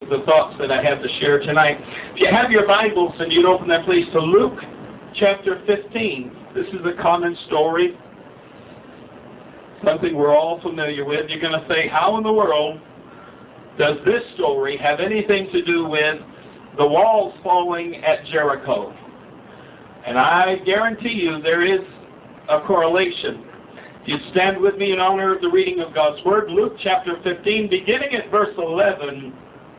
the thoughts that I have to share tonight. If you have your Bibles, and you'd open that please to Luke chapter 15. This is a common story, something we're all familiar with. You're going to say, how in the world does this story have anything to do with the walls falling at Jericho? And I guarantee you there is a correlation. If you stand with me in honor of the reading of God's Word, Luke chapter 15, beginning at verse 11,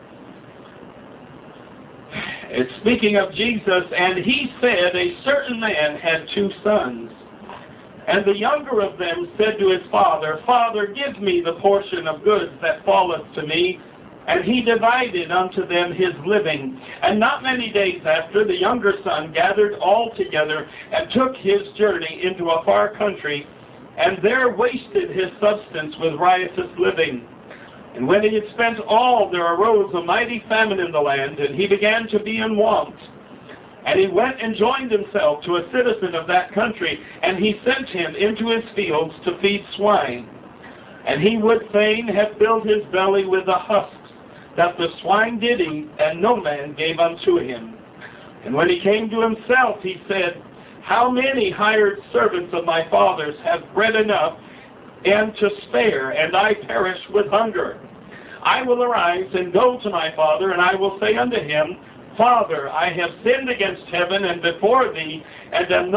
it's speaking of Jesus, and he said, a certain man had 2 sons. And the younger of them said to his father, Father, give me the portion of goods that falleth to me. And he divided unto them his living. And not many days after, the younger son gathered all together and took his journey into a far country, and there wasted his substance with riotous living. And when he had spent all, there arose a mighty famine in the land, and he began to be in want. And he went and joined himself to a citizen of that country, and he sent him into his fields to feed swine. And he would fain have filled his belly with the husks that the swine did eat, and no man gave unto him. And when he came to himself, he said, how many hired servants of my father's have bread enough and to spare, and I perish with hunger? I will arise and go to my father, and I will say unto him, Father, I have sinned against heaven and before thee, and am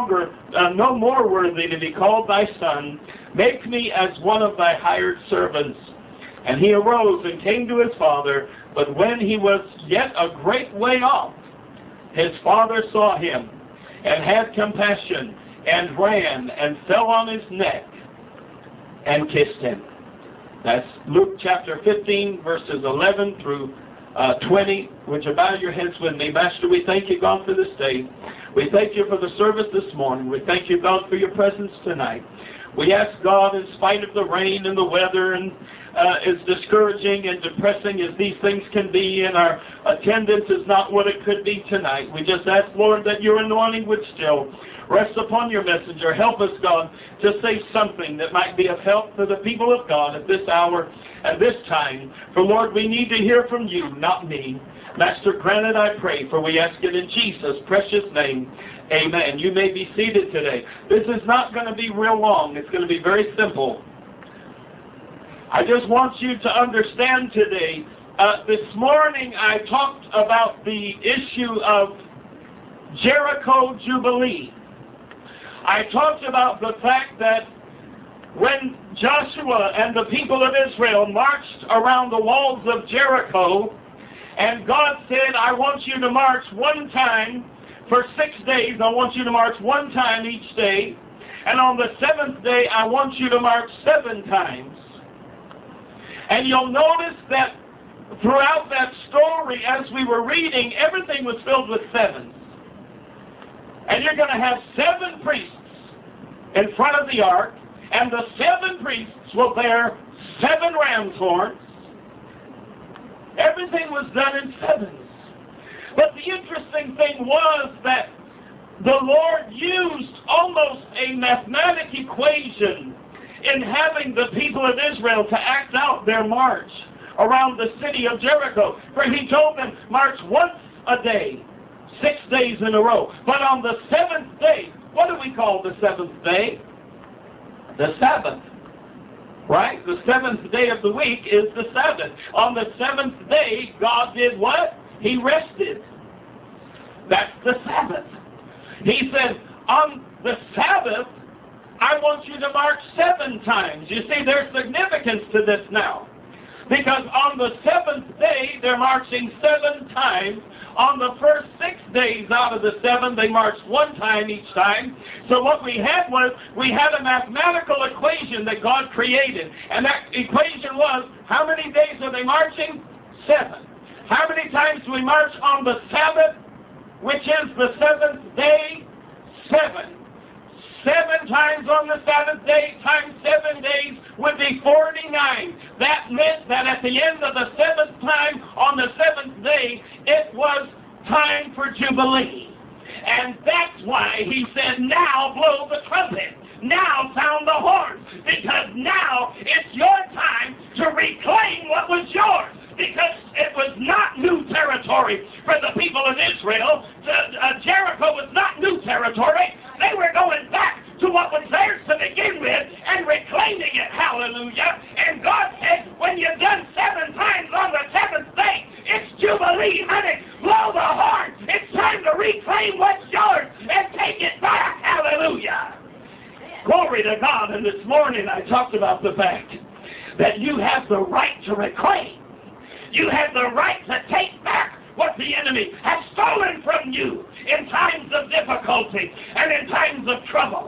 no more worthy to be called thy son. Make me as one of thy hired servants. And he arose and came to his father, but when he was yet a great way off, his father saw him, and had compassion, and ran, and fell on his neck, and kissed him. That's Luke chapter 15, verses 11 through 20. Would you bow your heads with me? Master, we thank you, God, for this day. We thank you for the service this morning. We thank you, God, for your presence tonight. We ask, God, in spite of the rain and the weather and as discouraging and depressing as these things can be, and our attendance is not what it could be tonight, we just ask, Lord, that your anointing would still rest upon your messenger. Help us, God, to say something that might be of help to the people of God at this hour and this time. For, Lord, we need to hear from you, not me. Master, grant it, I pray, for we ask it in Jesus' precious name. Amen. You may be seated today. This is not going to be real long. It's going to be very simple. I just want you to understand today, this morning I talked about the issue of Jericho Jubilee. I talked about the fact that when Joshua and the people of Israel marched around the walls of Jericho, and God said, I want you to march one time for 6 days. I want you to march one time each day. And on the 7th day, I want you to march 7 times. And you'll notice that throughout that story, as we were reading, everything was filled with 7s. And you're going to have 7 priests in front of the ark, and the 7 priests will bear 7 ram's horns. Everything was done in 7s. But the interesting thing was that the Lord used almost a mathematic equation in having the people of Israel to act out their march around the city of Jericho. For he told them, march once a day, 6 days in a row. But on the 7th day, what do we call the 7th day? The Sabbath. Right? The 7th day of the week is the Sabbath. On the 7th day, God did what? He rested. That's the Sabbath. He said, on the Sabbath, I want you to march 7 times. You see, there's significance to this now. Because on the 7th day, they're marching 7 times. On the first 6 days out of the 7, they marched 1 time each time. So what we had was, we had a mathematical equation that God created. And that equation was, how many days are they marching? 7. How many times do we march on the Sabbath, which is the 7th day? 7. 7 times on the Sabbath day times 7 days would be 49. That meant that at the end of the 7th time on the 7th day, it was time for Jubilee. And that's why he said, now blow the trumpet. Now sound the horn. Because now it's your time to reclaim what was yours. Because it was not territory for the people of Israel. Jericho was not new territory. They were going back to what was theirs to begin with and reclaiming it. Hallelujah. And God said, when you've done 7 times on the 7th day, it's Jubilee, honey. Blow the horn. It's time to reclaim what's yours and take it back. Hallelujah. Glory to God. And this morning I talked about the fact that you have the right to reclaim. You have the right to take back what the enemy has stolen from you in times of difficulty and in times of trouble.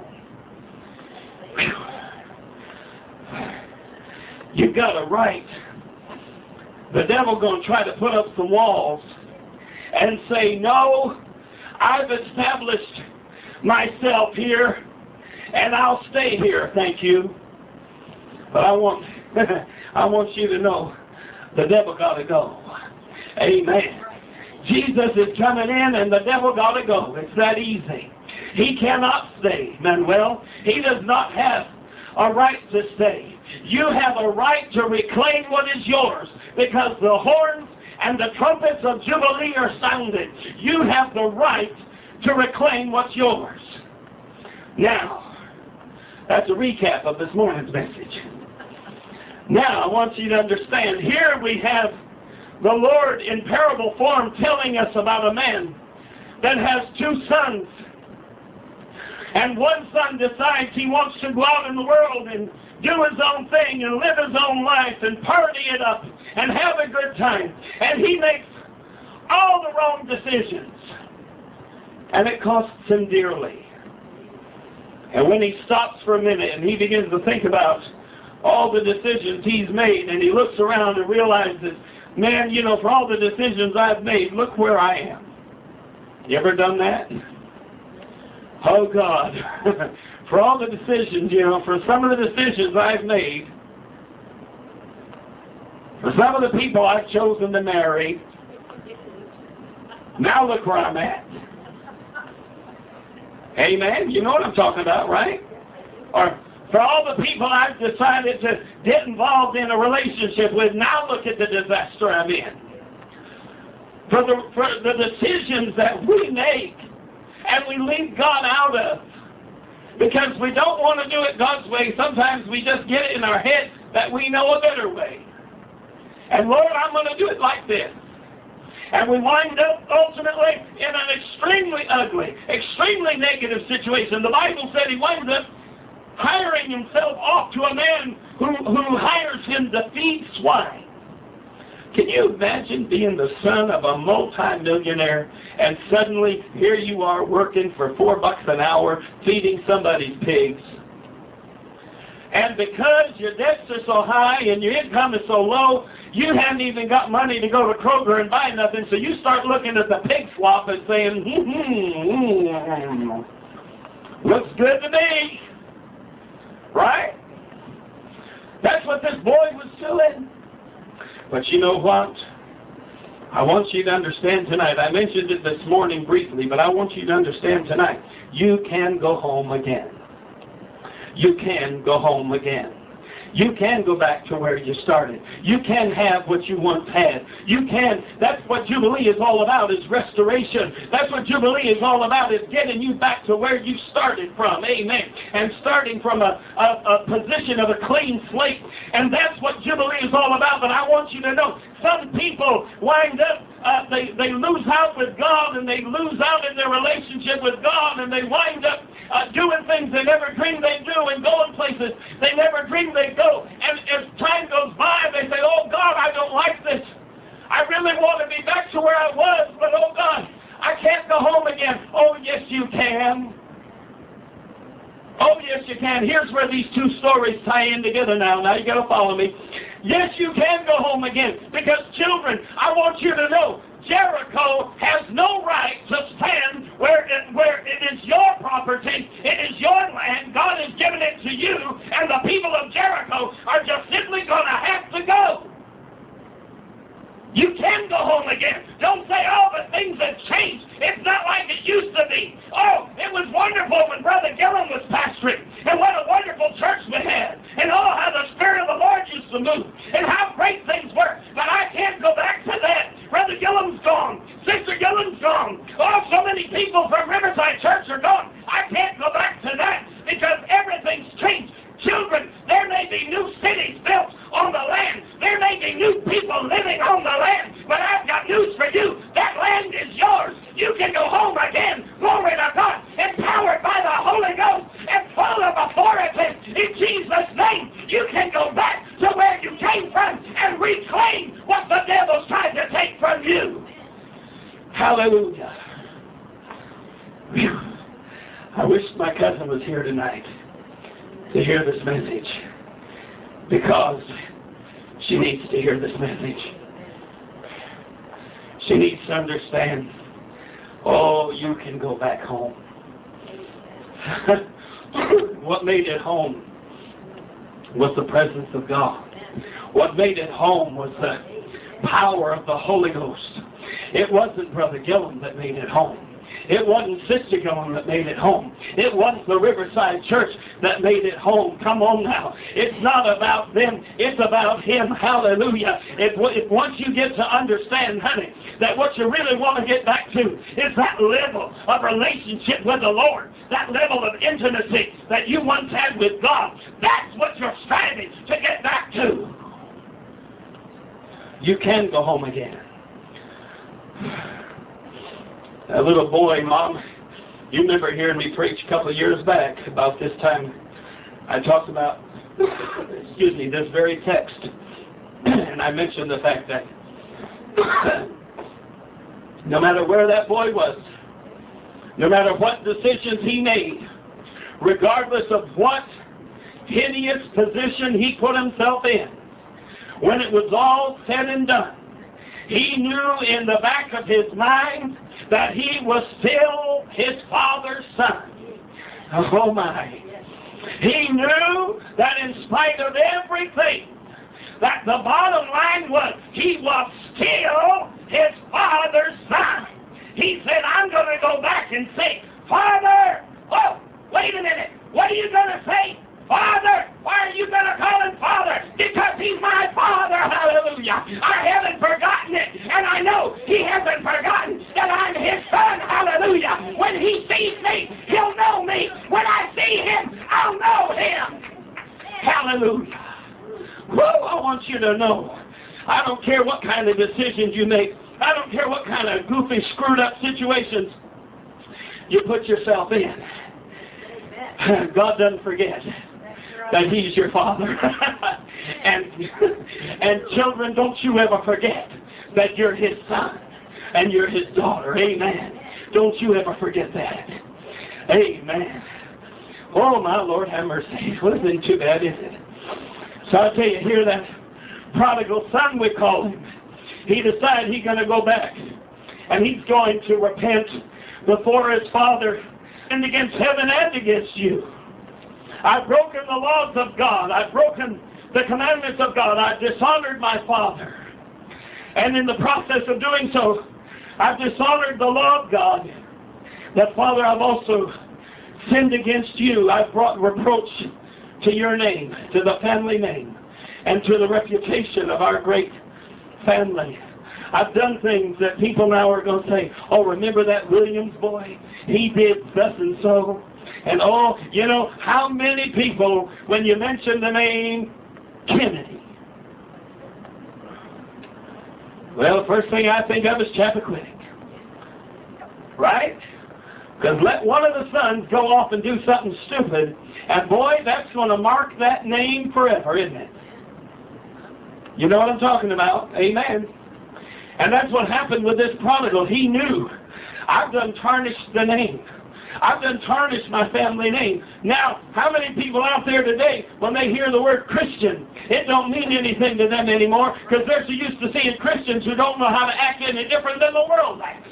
You got a right. The devil going to try to put up some walls and say, no, I've established myself here and I'll stay here, thank you. But I want you to know the devil got to go. Amen. Jesus is coming in and the devil got to go. It's that easy. He cannot stay, Manuel. He does not have a right to stay. You have a right to reclaim what is yours because the horns and the trumpets of Jubilee are sounded. You have the right to reclaim what's yours. Now, that's a recap of this morning's message. Now, I want you to understand, here we have the Lord in parable form telling us about a man that has 2 sons. And one son decides he wants to go out in the world and do his own thing and live his own life and party it up and have a good time. And he makes all the wrong decisions. And it costs him dearly. And when he stops for a minute and he begins to think about all the decisions he's made and he looks around and realizes, man, you know, for all the decisions I've made, look where I am. You ever done that? Oh, God. For all the decisions, you know, for some of the decisions I've made, for some of the people I've chosen to marry, now look where I'm at. Amen? You know what I'm talking about, right? Or for all the people I've decided to get involved in a relationship with, now look at the disaster I'm in. For the decisions that we make and we leave God out of because we don't want to do it God's way. Sometimes we just get it in our head that we know a better way. And Lord, I'm going to do it like this. And we wind up ultimately in an extremely ugly, extremely negative situation. The Bible said he winds up hiring himself off to a man who hires him to feed swine. Can you imagine being the son of a multi-millionaire and suddenly here you are working for $4 an hour feeding somebody's pigs? And because your debts are so high and your income is so low, you haven't even got money to go to Kroger and buy nothing, so you start looking at the pig slop and saying, looks good to me. Right? That's what this boy was doing. But you know what? I want you to understand tonight. I mentioned it this morning briefly, but I want you to understand tonight. You can go home again. You can go home again. You can go back to where you started. You can have what you once had. You can. That's what Jubilee is all about, is restoration. That's what Jubilee is all about, is getting you back to where you started from. Amen. And starting from a position of a clean slate. And that's what Jubilee is all about. But I want you to know, some people wind up, they lose out with God, and they lose out in their relationship with God, and they wind up doing things they never dreamed they'd do and going places they never dreamed they'd go. And as time goes by, they say, oh God, I don't like this. I really want to be back to where I was, but oh God, I can't go home again. Oh yes, you can. Oh yes, you can. Here's where these 2 stories tie in together now. Now you got to follow me. Yes, you can go home again. Because children, I want you to know, Jericho has no right to stand where it is your property, it is your land, God has given it to you, and the people of Jericho are just simply going to have to go. You can go home again. Don't say, oh, but things have changed. It's not like it used to be. Oh, it was wonderful when Brother Gillum was pastoring, and what a wonderful church we had, and oh, how the Spirit of the Lord used to move, and how great things were. But I can't go back to that. Brother Gillum's gone. Sister Gillen's gone. Oh, so many people from Riverside Church are gone. I can't go back to that because everything's changed. Children, there may be new cities built on the land. There may be new people living on the land. But I've got news for you. That land is yours. You can go home again. Glory to God. Empowered by the Holy Ghost and full of authority. In Jesus' name, you can go back to where you came from and reclaim what the devil's trying to take from you. Hallelujah. Whew. I wish my cousin was here tonight to hear this message, because she needs to hear this message. She needs to understand, oh, you can go back home. What made it home was the presence of God. What made it home was the power of the Holy Ghost. It wasn't Brother Gillen that made it home. It wasn't Sister Gillen that made it home. It wasn't the Riverside Church that made it home. Come on now. It's not about them. It's about Him. Hallelujah. Once you get to understand, honey, that what you really want to get back to is that level of relationship with the Lord, that level of intimacy that you once had with God, that's what you're striving to get back to. You can go home again. A little boy, Mom, you remember hearing me preach a couple of years back about this time. I talked about, this very text. And I mentioned the fact that no matter where that boy was, no matter what decisions he made, regardless of what hideous position he put himself in, when it was all said and done, he knew in the back of his mind that he was still his father's son. Oh my. He knew that in spite of everything, that the bottom line was he was still his father's son. He said, I'm going to go back and say, Father, oh, wait a minute, what are you going to say? Father, why are you going to call him Father? Because he's my Father, hallelujah. I haven't forgotten it, and I know he hasn't forgotten that I'm his son, hallelujah. When he sees me, he'll know me. When I see him, I'll know him. Hallelujah. Whoa, I want you to know, I don't care what kind of decisions you make. I don't care what kind of goofy, screwed up situations you put yourself in. God doesn't forget that He's your Father. and children, don't you ever forget that you're His son and you're His daughter. Amen. Don't you ever forget that. Amen. Oh, my Lord, have mercy. Well, isn't too bad, is it? So I tell you, here that prodigal son, we call him, he decided he's going to go back. And he's going to repent before his father and against heaven and against you. I've broken the laws of God. I've broken the commandments of God. I've dishonored my father. And in the process of doing so, I've dishonored the law of God. But Father, I've also sinned against you. I've brought reproach to your name, to the family name, and to the reputation of our great family. I've done things that people now are going to say, oh, remember that Williams boy? He did thus and so. And oh, you know, how many people, when you mention the name Kennedy, well, the first thing I think of is Chappaquiddick. Right? Because let one of the sons go off and do something stupid, and boy, that's going to mark that name forever, isn't it? You know what I'm talking about? Amen. And that's what happened with this prodigal. He knew, I've done tarnished the name. I've done tarnished my family name. Now, how many people out there today, when they hear the word Christian, it don't mean anything to them anymore, because they're so used to seeing Christians who don't know how to act any different than the world acts.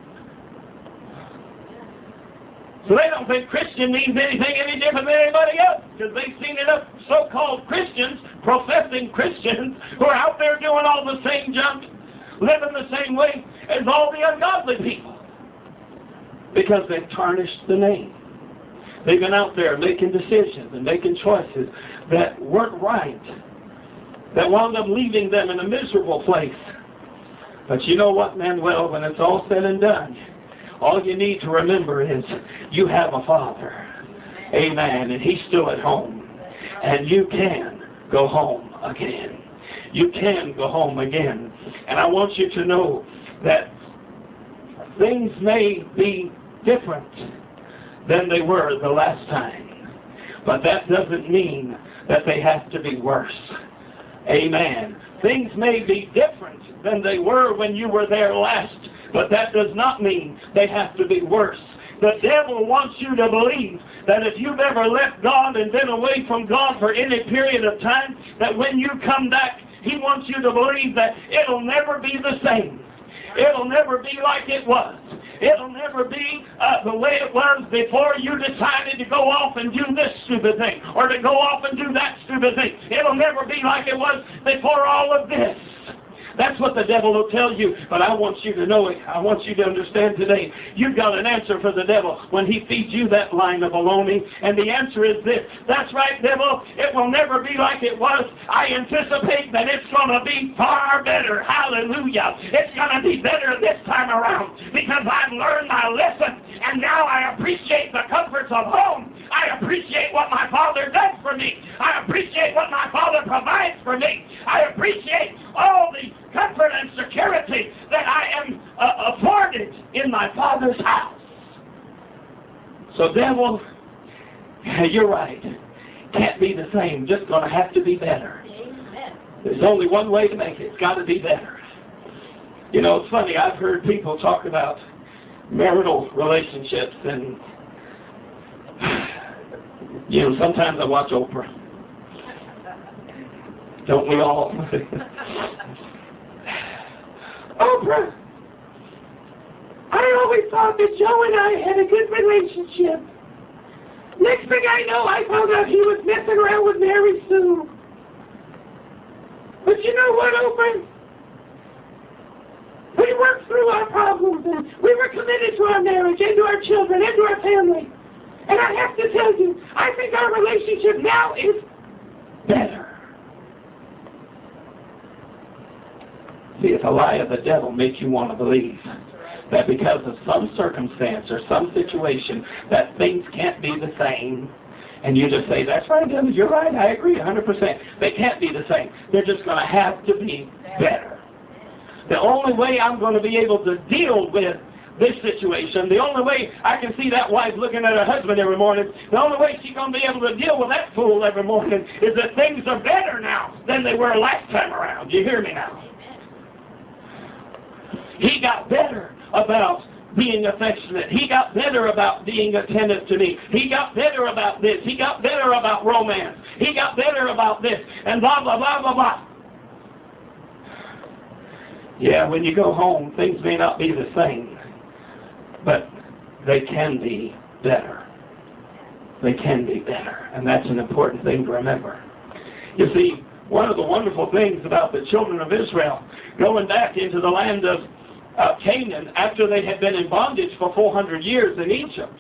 So they don't think Christian means anything any different than anybody else, because they've seen enough so-called Christians, professing Christians, who are out there doing all the same junk, living the same way as all the ungodly people. Because they've tarnished the name. They've been out there making decisions and making choices that weren't right, that wound up leaving them in a miserable place. But you know what, Manuel, when it's all said and done, all you need to remember is you have a Father. Amen. And He's still at home. And you can go home again. You can go home again. And I want you to know that things may be different than they were the last time. But that doesn't mean that they have to be worse. Amen. Things may be different than they were when you were there last, but that does not mean they have to be worse. The devil wants you to believe that if you've ever left God and been away from God for any period of time, that when you come back, he wants you to believe that it'll never be the same. It'll never be like it was. It'll never be the way it was before you decided to go off and do this stupid thing, or to go off and do that stupid thing. It'll never be like it was before all of this. That's what the devil will tell you. But I want you to know it. I want you to understand today, you've got an answer for the devil when he feeds you that line of baloney. And the answer is this. That's right, devil. It will never be like it was. I anticipate that it's going to be far better. Hallelujah. It's going to be better this time around because I've learned my lesson. And now I appreciate the comforts of home. I appreciate what my Father does for me. I appreciate what my Father provides for me. I appreciate all the comfort and security that I am afforded in my Father's house. So devil, you're right. Can't be the same. Just going to have to be better. There's only one way to make it. It's got to be better. You know, it's funny. I've heard people talk about marital relationships, and you know, sometimes I watch Oprah. Don't we all? Oprah, I always thought that Joe and I had a good relationship. Next thing I know, I found out he was messing around with Mary Sue. But you know what, Oprah? We worked through our problems, and we were committed to our marriage and to our children and to our family. And I have to tell you, I think our relationship now is better. See, it's a lie of the devil makes you want to believe that because of some circumstance or some situation that things can't be the same. And you just say, that's right, devil, you're right, I agree 100%. They can't be the same. They're just going to have to be better. The only way I'm going to be able to deal with this situation, the only way I can see that wife looking at her husband every morning, the only way she's going to be able to deal with that fool every morning is that things are better now than they were last time around. You hear me now? He got better about being affectionate. He got better about being attentive to me. He got better about this. He got better about romance. He got better about this. And blah, blah, blah, blah, blah. Yeah, when you go home, things may not be the same, but they can be better. They can be better. And that's an important thing to remember. You see, one of the wonderful things about the children of Israel going back into the land of Canaan after they had been in bondage for 400 years in Egypt,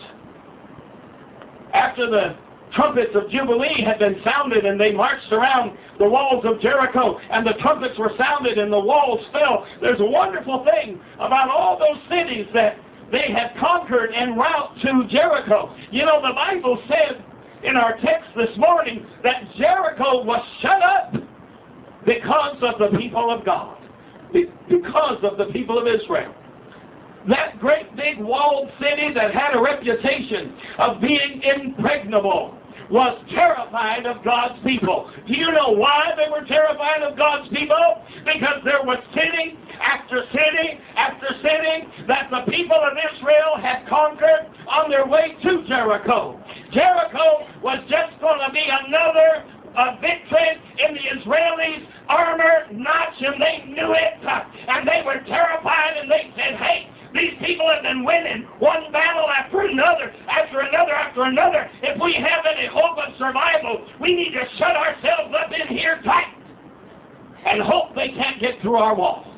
after the trumpets of Jubilee had been sounded and they marched around the walls of Jericho and the trumpets were sounded and the walls fell, there's a wonderful thing about all those cities that they had conquered en route to Jericho. You know, the Bible said in our text this morning that Jericho was shut up because of the people of God. Because of the people of Israel. That great big walled city that had a reputation of being impregnable was terrified of God's people. Do you know why they were terrified of God's people? Because there was city after city after city that the people of Israel had conquered on their way to Jericho. Jericho was just going to be another victory in the Israelis' armor notch, and they knew it, and they were terrified, and they said, hey, these people have been winning one battle after another, after another, after another. If we have any hope of survival, we need to shut ourselves up in here tight and hope they can't get through our walls.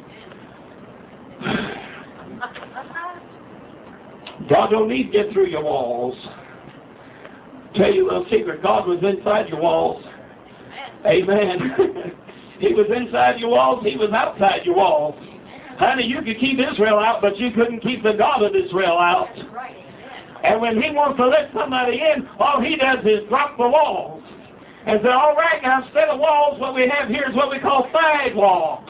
God don't need to get through your walls. Tell you a little secret, God was inside your walls. Amen. He was inside your walls, He was outside your walls. Honey, you could keep Israel out, but you couldn't keep the God of Israel out. And when he wants to let somebody in, all he does is drop the walls. And say, all right, now instead of walls, what we have here is what we call sidewalks.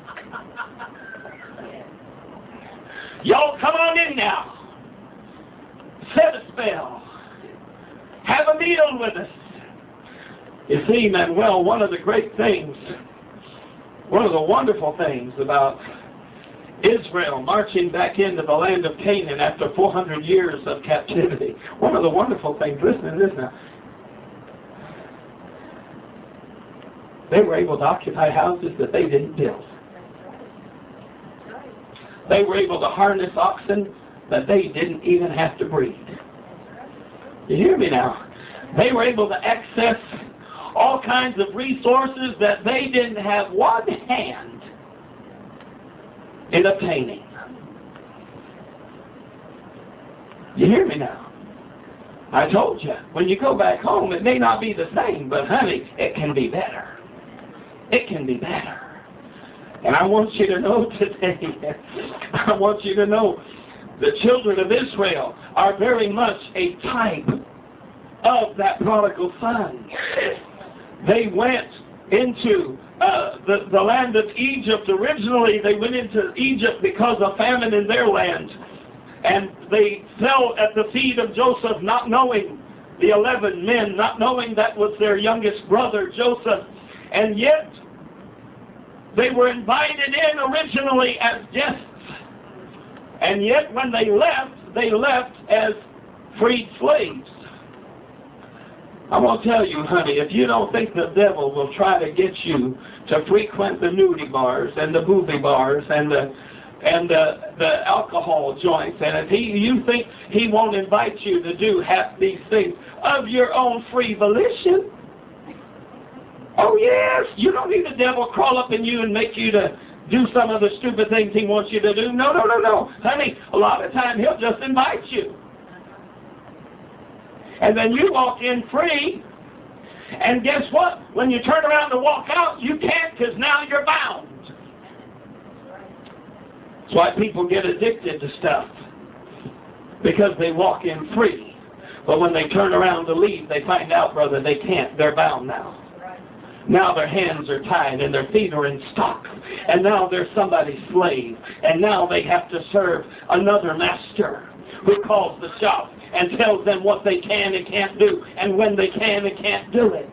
Y'all come on in now. Set a spell. Have a meal with us. You see, Manuel, one of the great things, one of the wonderful things about Israel marching back into the land of Canaan after 400 years of captivity, one of the wonderful things, listen to this now, they were able to occupy houses that they didn't build. They were able to harness oxen that they didn't even have to breed. You hear me now? They were able to access all kinds of resources that they didn't have one hand in obtaining. You hear me now? I told you, when you go back home, it may not be the same, but honey, it can be better. It can be better. And I want you to know today, I want you to know, the children of Israel are very much a type of that prodigal son. They went into the land of Egypt. Originally, they went into Egypt because of famine in their land. And they fell at the feet of Joseph, not knowing the 11 men, not knowing that was their youngest brother, Joseph. And yet, they were invited in originally as guests. And yet when they left as freed slaves. I'm going to tell you, honey, if you don't think the devil will try to get you to frequent the nudie bars and the booby bars and the alcohol joints, and if you think he won't invite you to do half these things of your own free volition, oh yes, you don't need the devil crawl up in you and make you to do some of the stupid things he wants you to do. No. Honey, a lot of time he'll just invite you. And then you walk in free, and guess what? When you turn around to walk out, you can't, because now you're bound. That's why people get addicted to stuff, because they walk in free. But when they turn around to leave, they find out, brother, they can't. They're bound now. Now their hands are tied and their feet are in stocks. And now they're somebody's slave. And now they have to serve another master who calls the shots and tells them what they can and can't do and when they can and can't do it.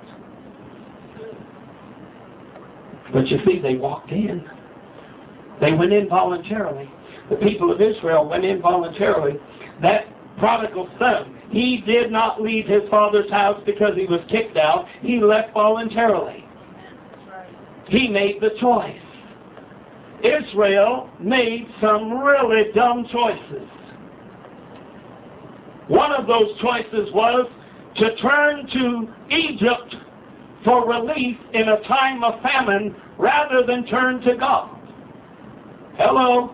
But you see, they walked in. They went in voluntarily. The people of Israel went in voluntarily. That prodigal son, he did not leave his father's house because he was kicked out. He left voluntarily. He made the choice. Israel made some really dumb choices. One of those choices was to turn to Egypt for relief in a time of famine rather than turn to God. Hello?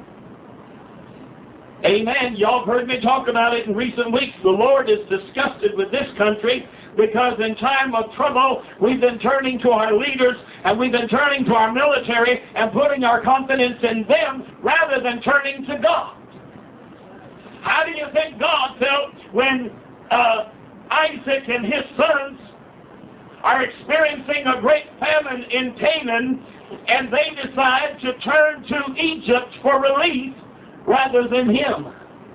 Amen. Y'all have heard me talk about it in recent weeks. The Lord is disgusted with this country because in time of trouble, we've been turning to our leaders and we've been turning to our military and putting our confidence in them rather than turning to God. How do you think God felt when Isaac and his sons are experiencing a great famine in Canaan and they decide to turn to Egypt for relief rather than him?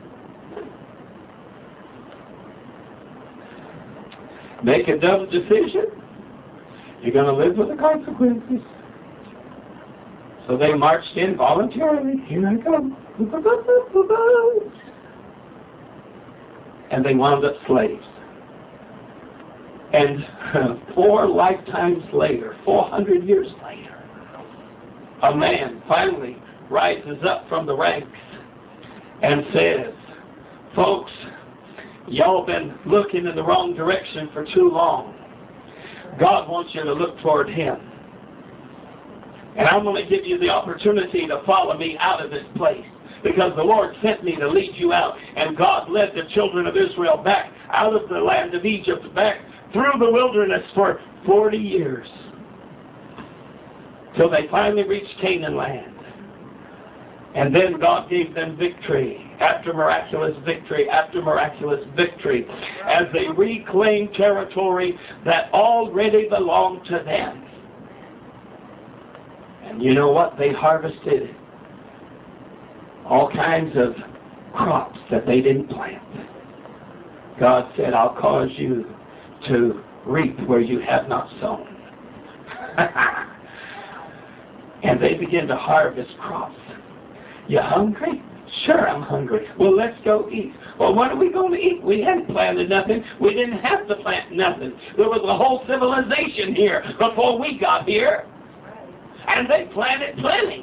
Make a dumb decision, you're going to live with the consequences. So they marched in voluntarily. Here I come. And they wound up slaves. And 4 lifetimes later, 400 years later, a man finally rises up from the ranks and says, folks, y'all been looking in the wrong direction for too long. God wants you to look toward Him. And I'm going to give you the opportunity to follow me out of this place, because the Lord sent me to lead you out. And God led the children of Israel back out of the land of Egypt, back through the wilderness for 40 years, till they finally reached Canaan land. And then God gave them victory after miraculous victory after miraculous victory as they reclaimed territory that already belonged to them. And you know what? They harvested all kinds of crops that they didn't plant. God said, I'll cause you to reap where you have not sown. And they began to harvest crops. You hungry? Sure, I'm hungry. Well, let's go eat. Well, what are we going to eat? We hadn't planted nothing. We didn't have to plant nothing. There was a whole civilization here before we got here. And they planted plenty.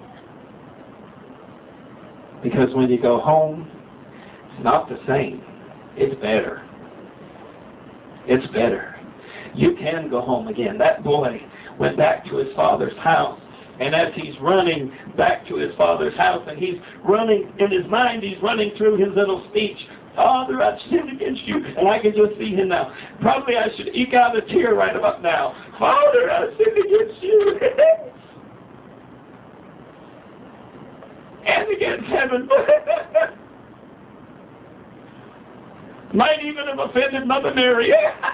Because when you go home, it's not the same. It's better. It's better. You can go home again. That boy went back to his father's house. And as he's running back to his father's house, and he's running, in his mind, he's running through his little speech. Father, I've sinned against you. And I can just see him now. Probably I should eke out a tear right about now. Father, I've sinned against you. And against heaven. Might even have offended Mother Mary.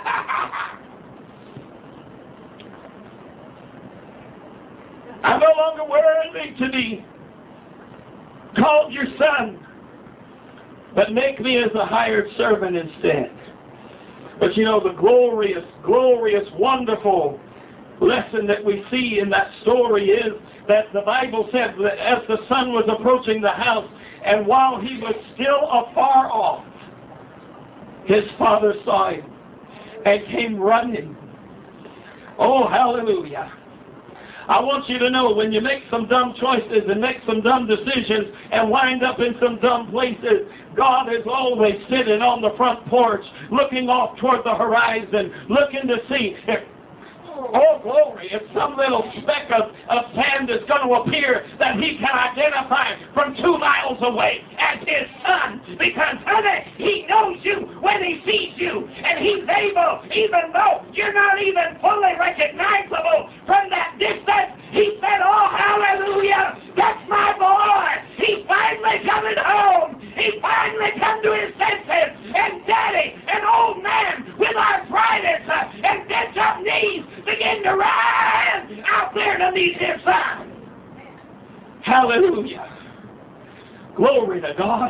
I'm no longer worthy to be called your son, but make me as a hired servant instead. But you know, the glorious, glorious, wonderful lesson that we see in that story is that the Bible said that as the son was approaching the house, and while he was still afar off, his father saw him and came running. Oh, hallelujah. I want you to know, when you make some dumb choices and make some dumb decisions and wind up in some dumb places, God is always sitting on the front porch, looking off toward the horizon, looking to see if, oh glory, if some little speck of sand is going to appear that he can identify from 2 miles away as his son. Because, honey, he knows you when he sees you. And he's able, even though you're not even fully recognizable from that distance. He said, oh, hallelujah, that's my boy. He's finally coming home. He finally come to his senses. And Daddy, an old man with arthritis and bent up knees, begin to run out there to meet his son. Hallelujah. Glory to God.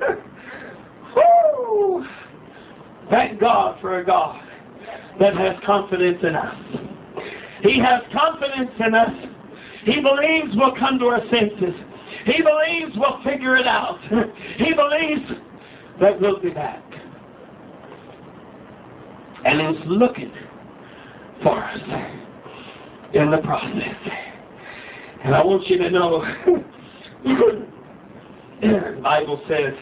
Woo! Thank God for a God that has confidence in us. He has confidence in us. He believes we'll come to our senses. He believes we'll figure it out. He believes that we'll be back. And He's looking for us in the process. And I want you to know, the Bible says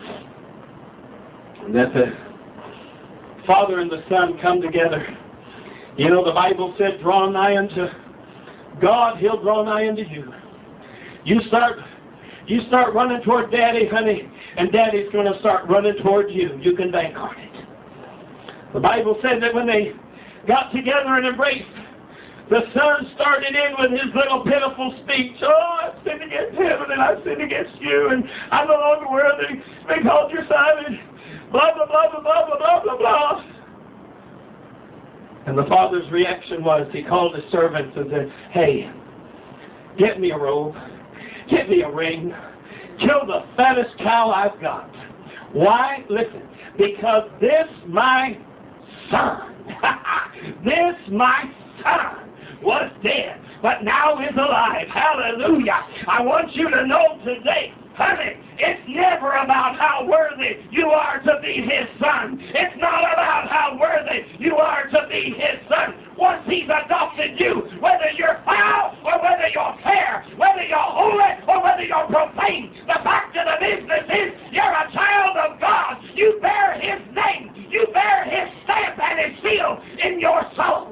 that the Father and the Son come together. You know, the Bible said, draw nigh unto God, He'll draw nigh unto you. You start running toward Daddy, honey, and Daddy's going to start running toward you. You can bank on it. The Bible said that when they got together and embraced, the Son started in with his little pitiful speech. Oh, I've sinned against heaven and I've sinned against you, and I'm no longer worthy to be called your son, and blah, blah, blah, blah, blah, blah, blah, blah. And the Father's reaction was, he called his servants and said, hey, get me a robe, get me a ring, kill the fattest cow I've got. Why? Listen, because this my son, this my son was dead, but now is alive. Hallelujah. I want you to know today, honey, it's never about how worthy you are to be his son. It's not about how worthy you are to be his son. Once he's adopted you, whether you're foul or whether you're fair, whether you're holy or whether you're profane, the fact of the business is you're a child of God. You bear his name. You bear his stamp and his seal in your soul.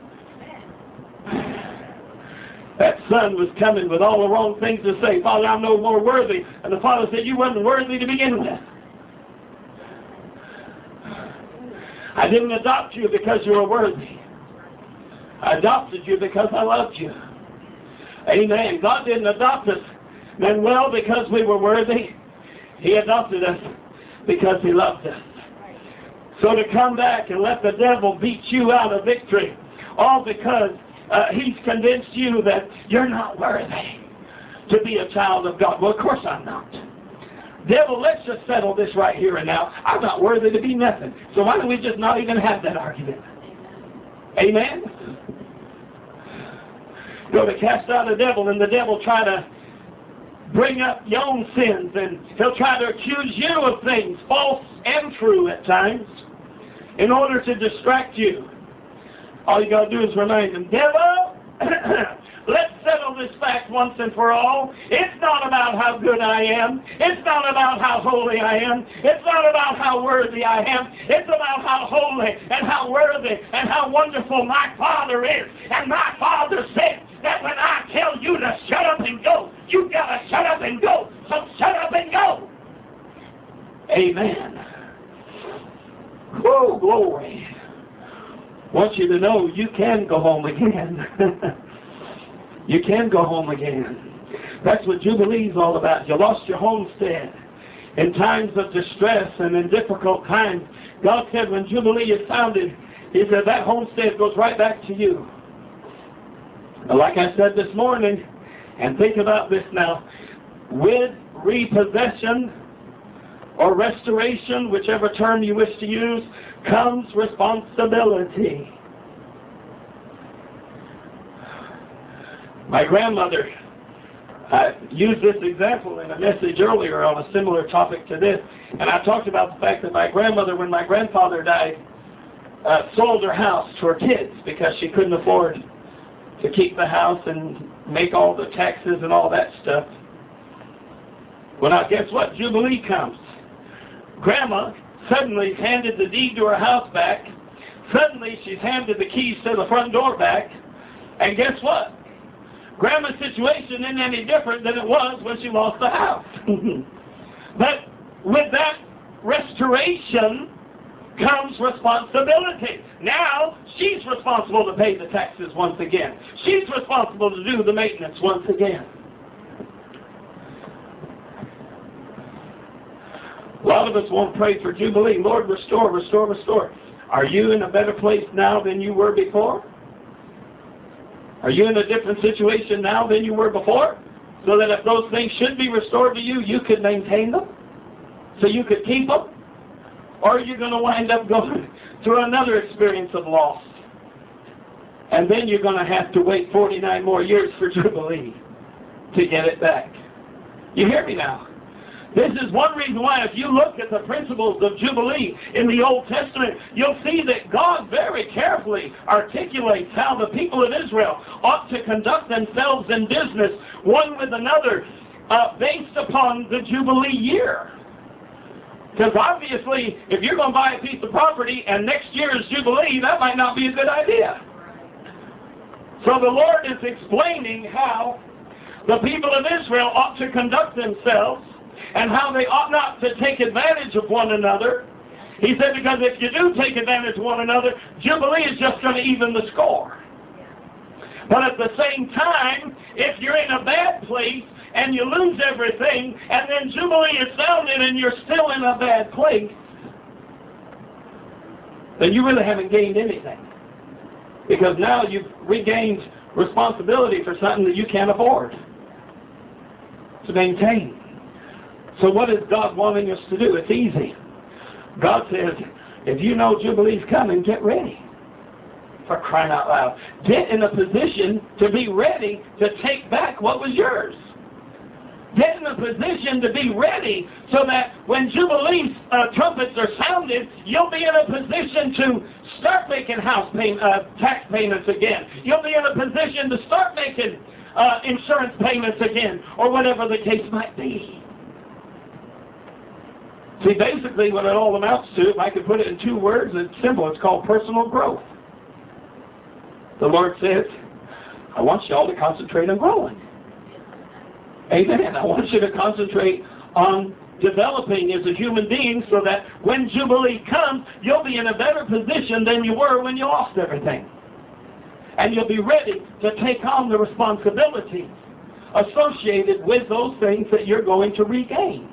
That son was coming with all the wrong things to say. Father, I'm no more worthy. And the Father said, you wasn't worthy to begin with. I didn't adopt you because you were worthy. I adopted you because I loved you. Amen. God didn't adopt us then, well, because we were worthy, He adopted us because He loved us. So to come back and let the devil beat you out of victory, all because he's convinced you that you're not worthy to be a child of God. Well, of course I'm not. Devil, let's just settle this right here and now. I'm not worthy to be nothing. So why don't we just not even have that argument? Amen? Go to cast out the devil, and the devil try to bring up your own sins, and he'll try to accuse you of things, false and true at times, in order to distract you. All you got to do is remind him, devil, let's settle this fact once and for all. It's not about how good I am. It's not about how holy I am. It's not about how worthy I am. It's about how holy and how worthy and how wonderful my Father is. And my Father said that when I tell you to shut up and go, you got to shut up and go. So shut up and go. Amen. Oh, glory. I want you to know you can go home again. You can go home again. That's what Jubilee is all about. You lost your homestead in times of distress and in difficult times. God said when Jubilee is founded, He said that homestead goes right back to you. But like I said this morning, and think about this now, with repossession or restoration, whichever term you wish to use, comes responsibility. My grandmother used this example in a message earlier on a similar topic to this, and I talked about the fact that my grandmother, when my grandfather died, sold her house to her kids because she couldn't afford to keep the house and make all the taxes and all that stuff. Well, now guess what? Jubilee comes. Grandma suddenly is handed the deed to her house back. Suddenly she's handed the keys to the front door back. And guess what? Grandma's situation isn't any different than it was when she lost the house. But with that restoration comes responsibility. Now she's responsible to pay the taxes once again. She's responsible to do the maintenance once again. A lot of us won't pray for Jubilee. Lord, restore, restore, restore. Are you in a better place now than you were before? Are you in a different situation now than you were before? So that if those things should be restored to you, you could maintain them? So you could keep them? Or are you going to wind up going through another experience of loss? And then you're going to have to wait 49 more years for Jubilee to get it back. You hear me now? This is one reason why if you look at the principles of Jubilee in the Old Testament, you'll see that God very carefully articulates how the people of Israel ought to conduct themselves in business one with another based upon the Jubilee year. Because obviously, if you're going to buy a piece of property and next year is Jubilee, that might not be a good idea. So the Lord is explaining how the people of Israel ought to conduct themselves and how they ought not to take advantage of one another. He said, because if you do take advantage of one another, Jubilee is just going to even the score. But at the same time, if you're in a bad place and you lose everything, and then Jubilee is founded and you're still in a bad place, then you really haven't gained anything. Because now you've regained responsibility for something that you can't afford to maintain. So what is God wanting us to do? It's easy. God says, if you know Jubilee's coming, get ready. For crying out loud. Get in a position to be ready to take back what was yours. Get in a position to be ready so that when Jubilee trumpets are sounded, you'll be in a position to start making tax payments again. You'll be in a position to start making insurance payments again, or whatever the case might be. See, basically what it all amounts to, if I could put it in 2 words, it's simple. It's called personal growth. The Lord says, I want you all to concentrate on growing. Amen. I want you to concentrate on developing as a human being so that when Jubilee comes, you'll be in a better position than you were when you lost everything. And you'll be ready to take on the responsibility associated with those things that you're going to regain.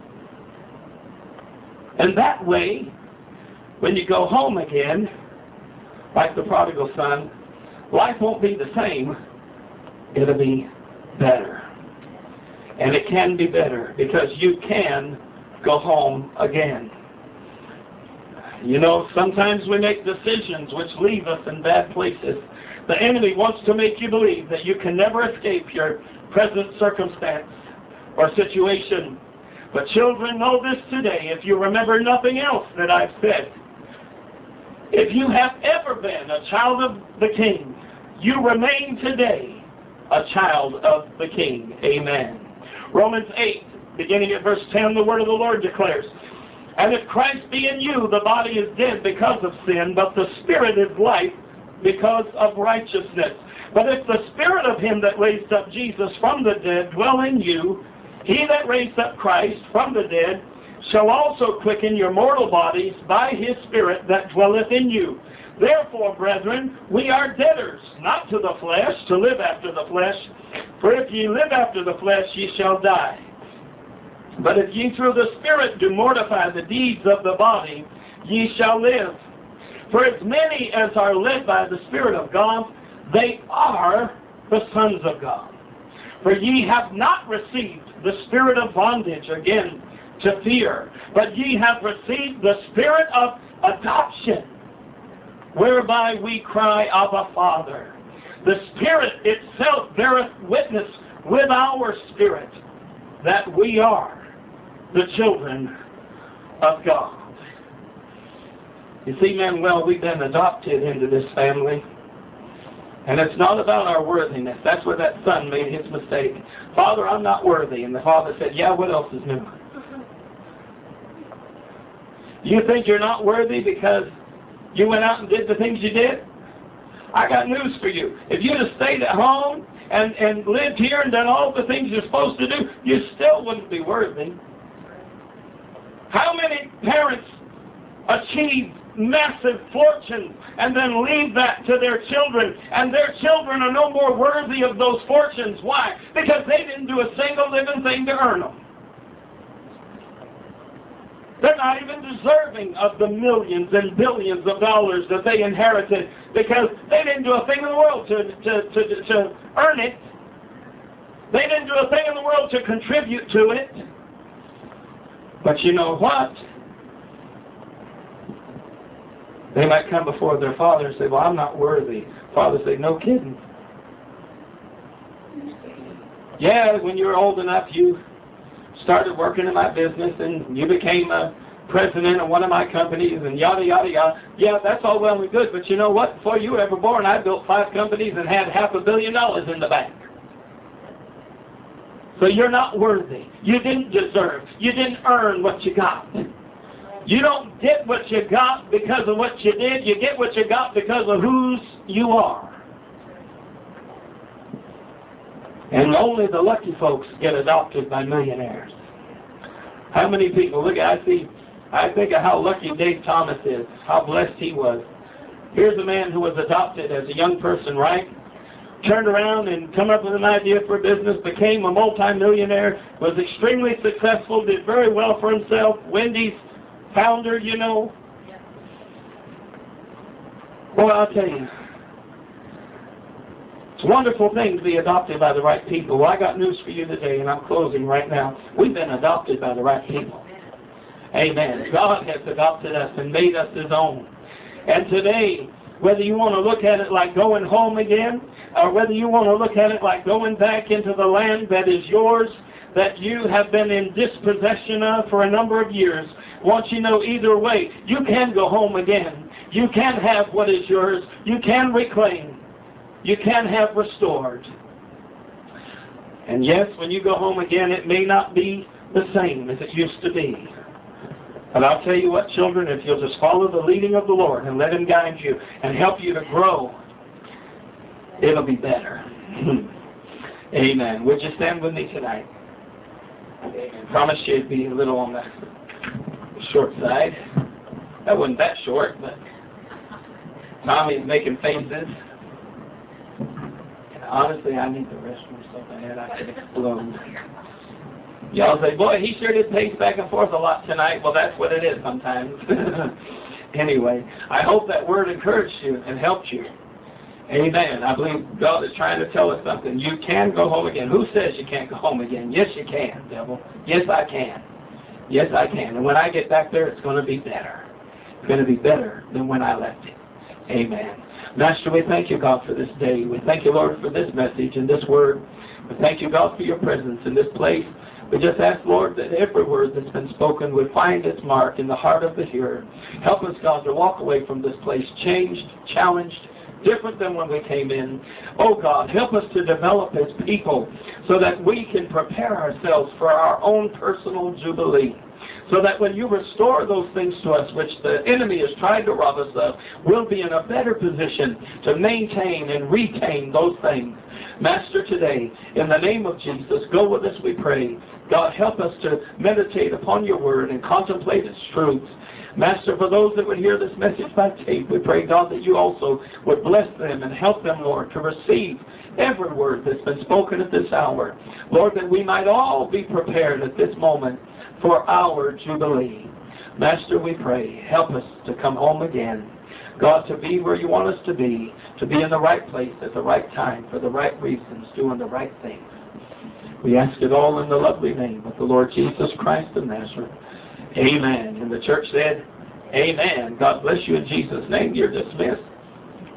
And that way, when you go home again, like the prodigal son, life won't be the same. It'll be better. And it can be better because you can go home again. You know, sometimes we make decisions which leave us in bad places. The enemy wants to make you believe that you can never escape your present circumstance or situation. But children, know this today, if you remember nothing else that I've said. If you have ever been a child of the King, you remain today a child of the King. Amen. Romans 8, beginning at verse 10, the word of the Lord declares, "And if Christ be in you, the body is dead because of sin, but the Spirit is life because of righteousness. But if the Spirit of him that raised up Jesus from the dead dwell in you, he that raised up Christ from the dead shall also quicken your mortal bodies by his Spirit that dwelleth in you. Therefore, brethren, we are debtors, not to the flesh, to live after the flesh. For if ye live after the flesh, ye shall die. But if ye through the Spirit do mortify the deeds of the body, ye shall live. For as many as are led by the Spirit of God, they are the sons of God. For ye have not received the spirit of bondage, again, to fear, but ye have received the Spirit of adoption, whereby we cry, Abba, Father. The Spirit itself beareth witness with our spirit that we are the children of God." You see, Manuel, we've been adopted into this family. And it's not about our worthiness. That's where that son made his mistake. "Father, I'm not worthy." And the father said, "Yeah, what else is new? You think you're not worthy because you went out and did the things you did? I got news for you. If you'd have stayed at home and lived here and done all the things you're supposed to do, you still wouldn't be worthy." How many parents achieve massive fortune and then leave that to their children, and their children are no more worthy of those fortunes? Why? Because they didn't do a single living thing to earn them. They're not even deserving of the millions and billions of dollars that they inherited because they didn't do a thing in the world to earn it. They didn't do a thing in the world to contribute to it. But you know what? They might come before their father and say, "Well, I'm not worthy." Father say, "No kidding. Yeah, when you were old enough, you started working in my business and you became a president of one of my companies and yada, yada, yada. Yeah, that's all well and good, but you know what? Before you were ever born, I built 5 companies and had $500 million in the bank. So you're not worthy. You didn't deserve. You didn't earn what you got. You don't get what you got because of what you did. You get what you got because of whose you are. And only the lucky folks get adopted by millionaires. How many people? Look, I think of how lucky Dave Thomas is, how blessed he was. Here's a man who was adopted as a young person, right? Turned around and come up with an idea for a business, became a multimillionaire, was extremely successful, did very well for himself. Wendy's founder, you know. Well, I'll tell you, it's a wonderful thing to be adopted by the right people. Well, I got news for you today, and I'm closing right now. We've been adopted by the right people. Amen. God has adopted us and made us His own. And today, whether you want to look at it like going home again, or whether you want to look at it like going back into the land that is yours, that you have been in dispossession of for a number of years, once you know either way, you can go home again. You can have what is yours. You can reclaim. You can have restored. And yes, when you go home again, it may not be the same as it used to be. But I'll tell you what, children, if you'll just follow the leading of the Lord and let Him guide you and help you to grow, it'll be better. Amen. Would you stand with me tonight? Amen. Promise you it'd be a little on the short side. That wasn't that short, but Tommy's making faces. Honestly, I need the restroom so bad I could explode. Y'all say, boy, he sure did pace back and forth a lot tonight. Well, that's what it is sometimes. Anyway, I hope that word encouraged you and helped you. Amen. I believe God is trying to tell us something. You can go home again. Who says you can't go home again? Yes, you can, devil. Yes, I can. Yes, I can. And when I get back there, it's going to be better. It's going to be better than when I left it. Amen. Master, we thank you, God, for this day. We thank you, Lord, for this message and this word. We thank you, God, for your presence in this place. We just ask, Lord, that every word that's been spoken would find its mark in the heart of the hearer. Help us, God, to walk away from this place changed, challenged, different than when we came in. Oh, God, help us to develop as people so that we can prepare ourselves for our own personal jubilee. So that when you restore those things to us which the enemy is trying to rob us of, we'll be in a better position to maintain and retain those things. Master, today, in the name of Jesus, go with us, we pray. God, help us to meditate upon your word and contemplate its truths. Master, for those that would hear this message by tape, we pray, God, that you also would bless them and help them, Lord, to receive every word that's been spoken at this hour. Lord, that we might all be prepared at this moment for our jubilee. Master, we pray, help us to come home again. God, to be where you want us to be in the right place at the right time, for the right reasons, doing the right things. We ask it all in the lovely name of the Lord Jesus Christ of Nazareth. Amen. And the church said, amen. God bless you in Jesus' name. You're dismissed.